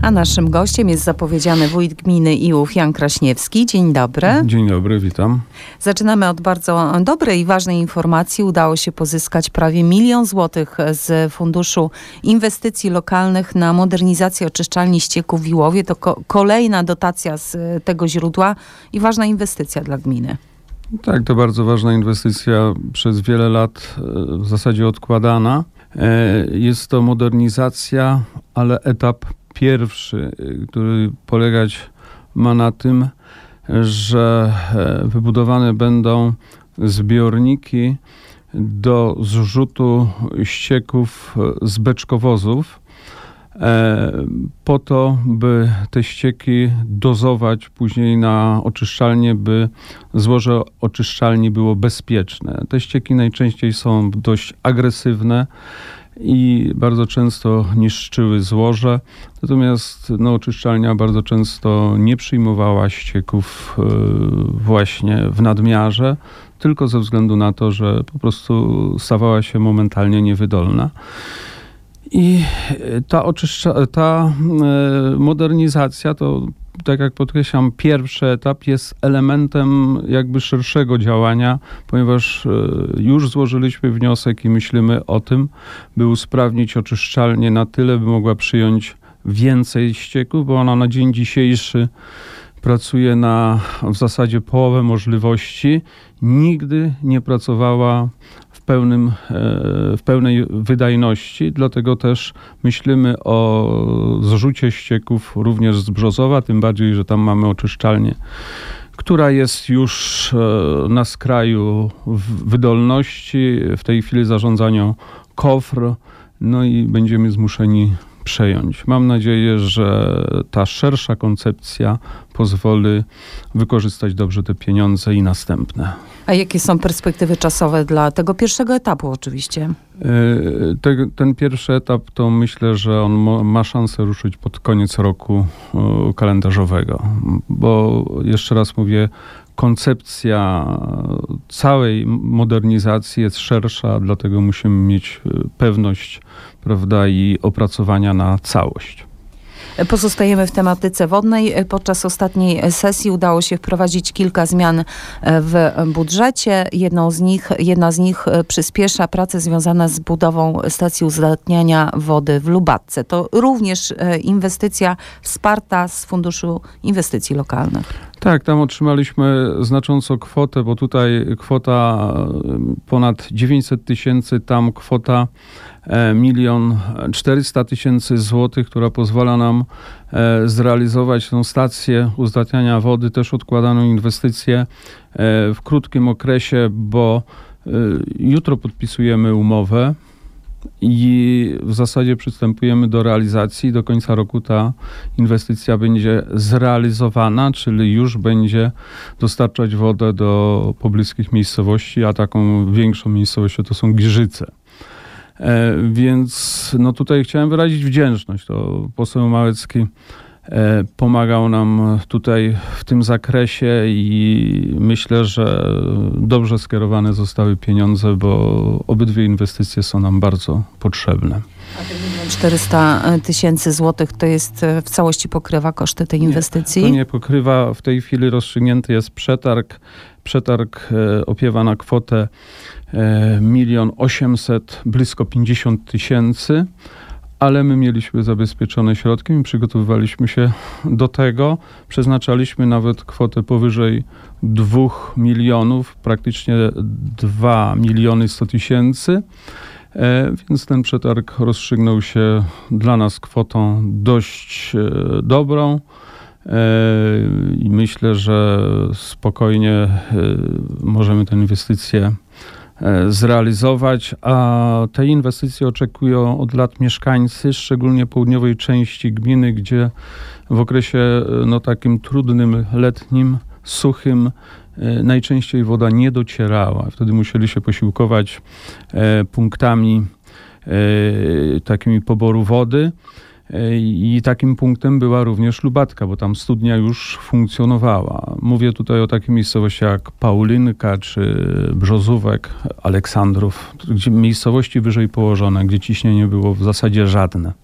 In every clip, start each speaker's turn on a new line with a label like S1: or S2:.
S1: A naszym gościem jest zapowiedziany wójt gminy Iłów Jan Kraśniewski. Dzień dobry.
S2: Dzień dobry, witam.
S1: Zaczynamy od bardzo dobrej i ważnej informacji. Udało się pozyskać prawie 1 000 000 złotych z Funduszu Inwestycji Lokalnych na modernizację oczyszczalni ścieków w Iłowie. To kolejna dotacja z tego źródła i ważna inwestycja dla gminy.
S2: Tak, to bardzo ważna inwestycja, przez wiele lat w zasadzie odkładana. Jest to modernizacja, ale etap pierwszy, który polegać ma na tym, że wybudowane będą zbiorniki do zrzutu ścieków z beczkowozów, po to, by te ścieki dozować później na oczyszczalnię, by złoże oczyszczalni było bezpieczne. Te ścieki najczęściej są dość agresywne i bardzo często niszczyły złoże. Natomiast oczyszczalnia bardzo często nie przyjmowała ścieków właśnie w nadmiarze, tylko ze względu na to, że po prostu stawała się momentalnie niewydolna. I ta modernizacja to, tak jak podkreślam, pierwszy etap jest elementem jakby szerszego działania, ponieważ już złożyliśmy wniosek i myślimy o tym, by usprawnić oczyszczalnię na tyle, by mogła przyjąć więcej ścieków, bo ona na dzień dzisiejszy pracuje na w zasadzie połowę możliwości. Nigdy nie pracowała w pełnej wydajności, dlatego też myślimy o zrzucie ścieków również z Brzozowa, tym bardziej, że tam mamy oczyszczalnię, która jest już na skraju wydolności. W tej chwili zarządza nią KOWR, i będziemy zmuszeni przejąć. Mam nadzieję, że ta szersza koncepcja pozwoli wykorzystać dobrze te pieniądze i następne.
S1: A jakie są perspektywy czasowe dla tego pierwszego etapu oczywiście?
S2: Ten pierwszy etap to myślę, że on ma szansę ruszyć pod koniec roku kalendarzowego, bo jeszcze raz mówię, koncepcja całej modernizacji jest szersza, dlatego musimy mieć pewność, prawda, i opracowania na całość.
S1: Pozostajemy w tematyce wodnej. Podczas ostatniej sesji udało się wprowadzić kilka zmian w budżecie. Jedna z nich przyspiesza pracę związana z budową stacji uzdatniania wody w Lubatce. To również inwestycja wsparta z Funduszu Inwestycji Lokalnych.
S2: Tak, tam otrzymaliśmy znaczącą kwotę, bo tutaj kwota ponad 900 000, tam kwota 1 400 000 złotych, która pozwala nam zrealizować tę stację uzdatniania wody, też odkładaną inwestycję w krótkim okresie, bo jutro podpisujemy umowę i w zasadzie przystępujemy do realizacji. Do końca roku ta inwestycja będzie zrealizowana, czyli już będzie dostarczać wodę do pobliskich miejscowości, a taką większą miejscowością to są Giżyce. Więc tutaj chciałem wyrazić wdzięczność. To poseł Małecki pomagał nam tutaj w tym zakresie i myślę, że dobrze skierowane zostały pieniądze, bo obydwie inwestycje są nam bardzo potrzebne.
S1: A te 1 400 000 złotych to jest w całości pokrywa koszty tej inwestycji?
S2: Nie, to nie pokrywa. W tej chwili rozstrzygnięty jest przetarg. Przetarg opiewa na kwotę 1 800 000, blisko 50 000. Ale my mieliśmy zabezpieczone środki i przygotowywaliśmy się do tego. Przeznaczaliśmy nawet kwotę powyżej 2 milionów, praktycznie 2 100 000. Więc ten przetarg rozstrzygnął się dla nas kwotą dość dobrą. I myślę, że spokojnie możemy tę inwestycję zrealizować, a tej inwestycji oczekują od lat mieszkańcy, szczególnie południowej części gminy, gdzie w okresie takim trudnym, letnim, suchym najczęściej woda nie docierała. Wtedy musieli się posiłkować punktami takimi poboru wody. I takim punktem była również Lubatka, bo tam studnia już funkcjonowała. Mówię tutaj o takich miejscowościach jak Paulinka czy Brzozówek, Aleksandrów, gdzie miejscowości wyżej położone, gdzie ciśnienie było w zasadzie żadne.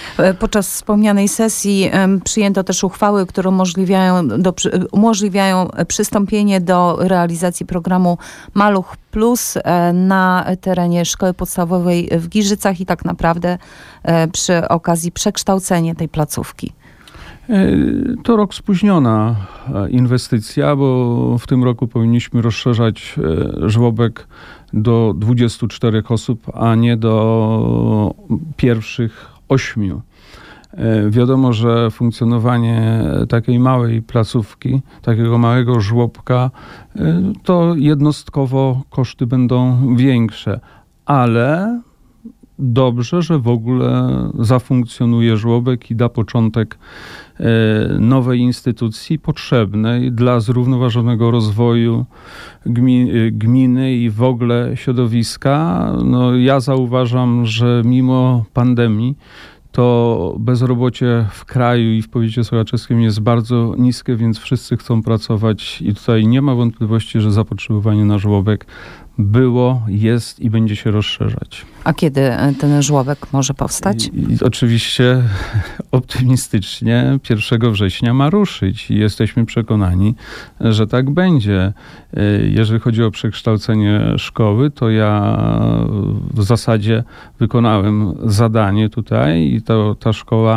S1: Podczas wspomnianej sesji przyjęto też uchwały, które umożliwiają przystąpienie do realizacji programu Maluch Plus na terenie szkoły podstawowej w Giżycach i tak naprawdę przy okazji przekształcenia tej placówki.
S2: To rok spóźniona inwestycja, bo w tym roku powinniśmy rozszerzać żłobek do 24 osób, a nie do pierwszych 8. Wiadomo, że funkcjonowanie takiej małej placówki, takiego małego żłobka, to jednostkowo koszty będą większe, ale dobrze, że w ogóle zafunkcjonuje żłobek i da początek nowej instytucji potrzebnej dla zrównoważonego rozwoju gminy i w ogóle środowiska. No, ja zauważam, że mimo pandemii to bezrobocie w kraju i w powiecie sołaczewskim jest bardzo niskie, więc wszyscy chcą pracować i tutaj nie ma wątpliwości, że zapotrzebowanie na żłobek było, jest i będzie się rozszerzać.
S1: A kiedy ten żłobek może powstać?
S2: I oczywiście optymistycznie 1 września ma ruszyć i jesteśmy przekonani, że tak będzie. Jeżeli chodzi o przekształcenie szkoły, to ja w zasadzie wykonałem zadanie tutaj i ta szkoła,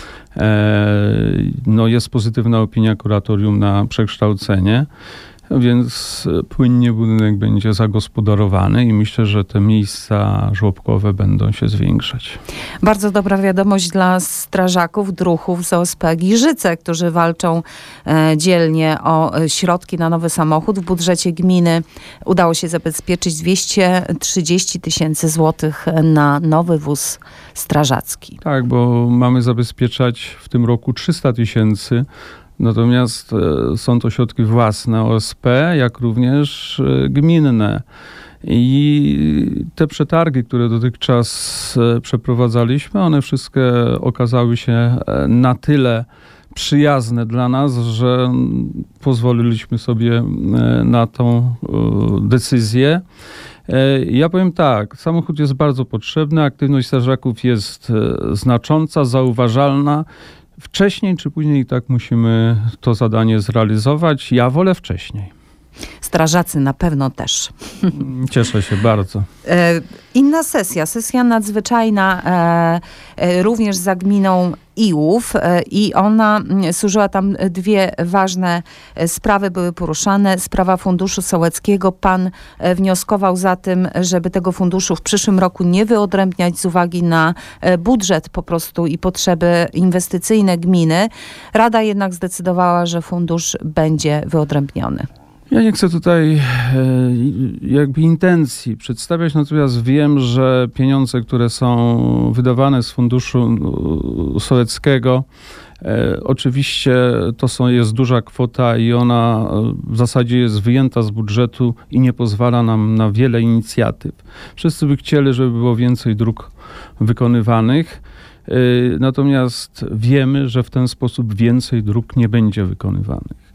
S2: no jest pozytywna opinia kuratorium na przekształcenie. Więc płynnie budynek będzie zagospodarowany i myślę, że te miejsca żłobkowe będą się zwiększać.
S1: Bardzo dobra wiadomość dla strażaków, druhów z OSP Giżyce, którzy walczą dzielnie o środki na nowy samochód. W budżecie gminy udało się zabezpieczyć 230 000 złotych na nowy wóz strażacki.
S2: Tak, bo mamy zabezpieczać w tym roku 300 000. Natomiast są to środki własne OSP, jak również gminne. I te przetargi, które dotychczas przeprowadzaliśmy, one wszystkie okazały się na tyle przyjazne dla nas, że pozwoliliśmy sobie na tą decyzję. Ja powiem tak, samochód jest bardzo potrzebny, aktywność strażaków jest znacząca, zauważalna. Wcześniej czy później i tak musimy to zadanie zrealizować. Ja wolę wcześniej.
S1: Strażacy na pewno też.
S2: Cieszę się bardzo.
S1: Inna sesja nadzwyczajna, również za gminą Iłów i ona służyła tam, dwie ważne sprawy były poruszane. Sprawa Funduszu Sołeckiego. Pan wnioskował za tym, żeby tego funduszu w przyszłym roku nie wyodrębniać z uwagi na budżet po prostu i potrzeby inwestycyjne gminy. Rada jednak zdecydowała, że fundusz będzie wyodrębniony.
S2: Ja nie chcę tutaj jakby intencji przedstawiać, natomiast wiem, że pieniądze, które są wydawane z Funduszu Sołeckiego, oczywiście jest duża kwota i ona w zasadzie jest wyjęta z budżetu i nie pozwala nam na wiele inicjatyw. Wszyscy by chcieli, żeby było więcej dróg wykonywanych. Natomiast wiemy, że w ten sposób więcej dróg nie będzie wykonywanych.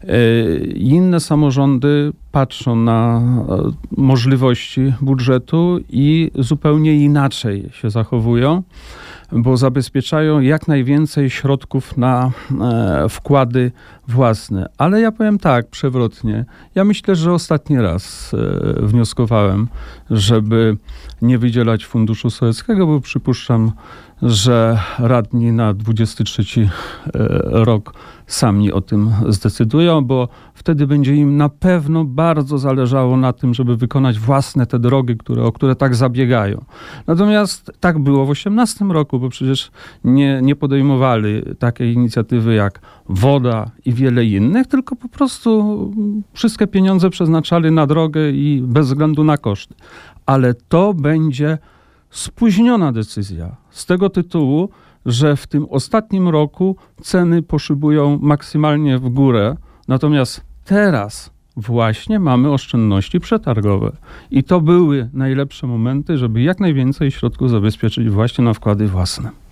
S2: Inne samorządy patrzą na możliwości budżetu i zupełnie inaczej się zachowują, bo zabezpieczają jak najwięcej środków na wkłady własne. Ale ja powiem tak, przewrotnie. Ja myślę, że ostatni raz wnioskowałem, żeby nie wydzielać Funduszu Sołeckiego, bo przypuszczam, że radni na 23 rok sami o tym zdecydują, bo wtedy będzie im na pewno bardzo zależało na tym, żeby wykonać własne te drogi, o które tak zabiegają. Natomiast tak było w 2018 roku, bo przecież nie podejmowali takiej inicjatywy jak woda i wiele innych, tylko po prostu wszystkie pieniądze przeznaczali na drogę i bez względu na koszty. Ale to będzie spóźniona decyzja z tego tytułu, że w tym ostatnim roku ceny poszybują maksymalnie w górę, natomiast teraz właśnie mamy oszczędności przetargowe. I to były najlepsze momenty, żeby jak najwięcej środków zabezpieczyć właśnie na wkłady własne.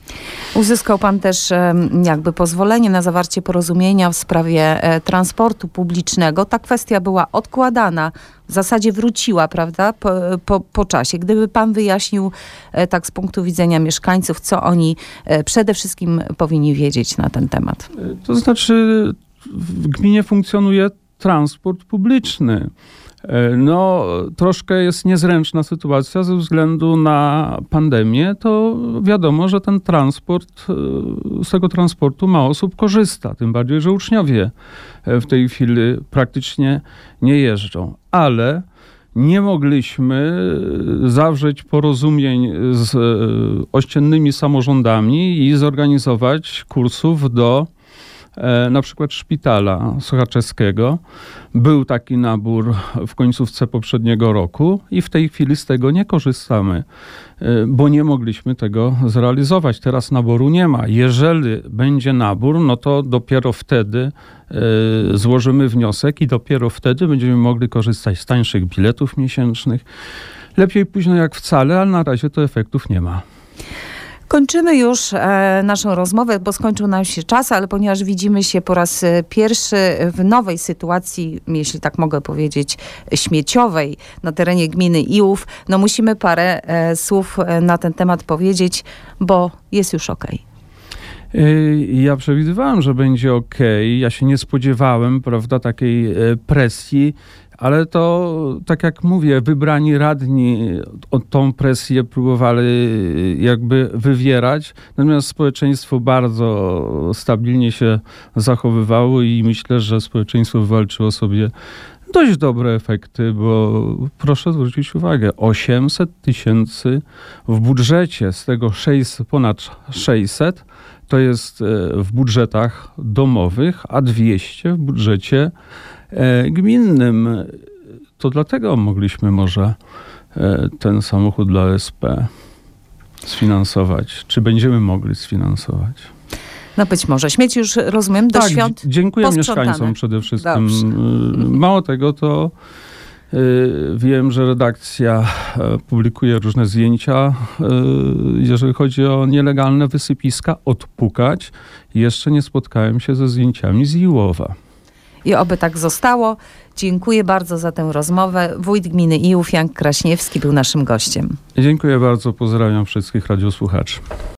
S1: Uzyskał pan też jakby pozwolenie na zawarcie porozumienia w sprawie transportu publicznego. Ta kwestia była odkładana, w zasadzie wróciła, prawda, po czasie. Gdyby pan wyjaśnił tak z punktu widzenia mieszkańców, co oni przede wszystkim powinni wiedzieć na ten temat.
S2: To znaczy w gminie funkcjonuje transport publiczny. No, troszkę jest niezręczna sytuacja ze względu na pandemię, to wiadomo, że ten transport, z tego transportu mało osób korzysta, tym bardziej, że uczniowie w tej chwili praktycznie nie jeżdżą. Ale nie mogliśmy zawrzeć porozumień z ościennymi samorządami i zorganizować kursów do na przykład szpitala sochaczewskiego. Był taki nabór w końcówce poprzedniego roku i w tej chwili z tego nie korzystamy, bo nie mogliśmy tego zrealizować. Teraz naboru nie ma. Jeżeli będzie nabór, no to dopiero wtedy złożymy wniosek i dopiero wtedy będziemy mogli korzystać z tańszych biletów miesięcznych. Lepiej późno jak wcale, ale na razie to efektów nie ma.
S1: Kończymy już naszą rozmowę, bo skończył nam się czas, ale ponieważ widzimy się po raz pierwszy w nowej sytuacji, jeśli tak mogę powiedzieć, śmieciowej na terenie gminy Iłów, no musimy parę słów na ten temat powiedzieć, bo jest już okej.
S2: Ja przewidywałem, że będzie okej. Ja się nie spodziewałem, prawda, takiej presji, ale to, tak jak mówię, wybrani radni tą presję próbowali jakby wywierać, natomiast społeczeństwo bardzo stabilnie się zachowywało i myślę, że społeczeństwo wywalczyło sobie dość dobre efekty, bo proszę zwrócić uwagę, 800 000 w budżecie, z tego ponad 600 to jest w budżetach domowych, a 200 w budżecie gminnym. To dlatego mogliśmy może ten samochód dla SP sfinansować. Czy będziemy mogli sfinansować?
S1: No być może. Śmieci już, rozumiem, do świąt
S2: dziękuję
S1: posprzątane.
S2: mieszkańcom przede wszystkim.
S1: Dobrze.
S2: Mało tego, to wiem, że redakcja publikuje różne zdjęcia, jeżeli chodzi o nielegalne wysypiska, odpukać. Jeszcze nie spotkałem się ze zdjęciami z Iłowa.
S1: I oby tak zostało. Dziękuję bardzo za tę rozmowę. Wójt gminy Iłów, Jan Kraśniewski, był naszym gościem.
S2: Dziękuję bardzo, pozdrawiam wszystkich radiosłuchaczy.